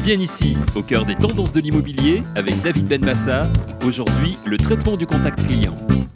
Bien ici, au cœur des tendances de l'immobilier, avec David Benmassa. Aujourd'hui, le traitement du contact client.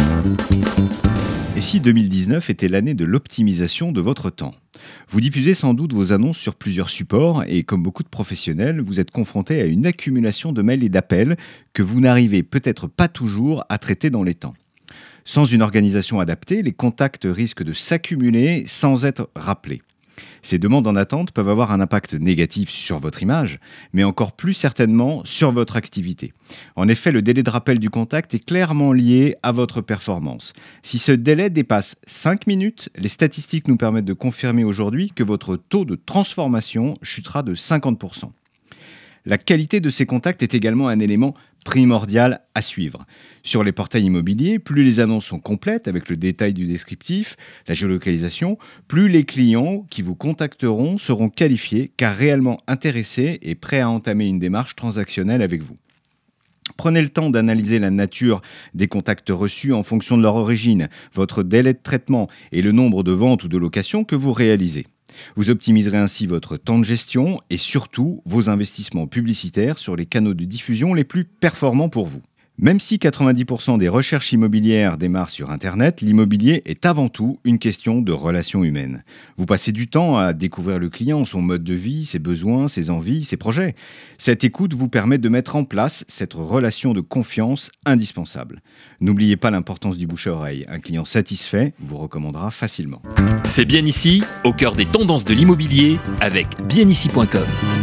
Et si 2019 était l'année de l'optimisation de votre temps ? Vous diffusez sans doute vos annonces sur plusieurs supports et comme beaucoup de professionnels, vous êtes confronté à une accumulation de mails et d'appels que vous n'arrivez peut-être pas toujours à traiter dans les temps. Sans une organisation adaptée, les contacts risquent de s'accumuler sans être rappelés. Ces demandes en attente peuvent avoir un impact négatif sur votre image, mais encore plus certainement sur votre activité. En effet, le délai de rappel du contact est clairement lié à votre performance. Si ce délai dépasse 5 minutes, les statistiques nous permettent de confirmer aujourd'hui que votre taux de transformation chutera de 50%. La qualité de ces contacts est également un élément primordial à suivre. Sur les portails immobiliers, plus les annonces sont complètes avec le détail du descriptif, la géolocalisation, plus les clients qui vous contacteront seront qualifiés car réellement intéressés et prêts à entamer une démarche transactionnelle avec vous. Prenez le temps d'analyser la nature des contacts reçus en fonction de leur origine, votre délai de traitement et le nombre de ventes ou de locations que vous réalisez. Vous optimiserez ainsi votre temps de gestion et surtout vos investissements publicitaires sur les canaux de diffusion les plus performants pour vous. Même si 90% des recherches immobilières démarrent sur Internet, l'immobilier est avant tout une question de relations humaines. Vous passez du temps à découvrir le client, son mode de vie, ses besoins, ses envies, ses projets. Cette écoute vous permet de mettre en place cette relation de confiance indispensable. N'oubliez pas l'importance du bouche à oreille. Un client satisfait vous recommandera facilement. C'est Bien ici, au cœur des tendances de l'immobilier, avec bienici.com.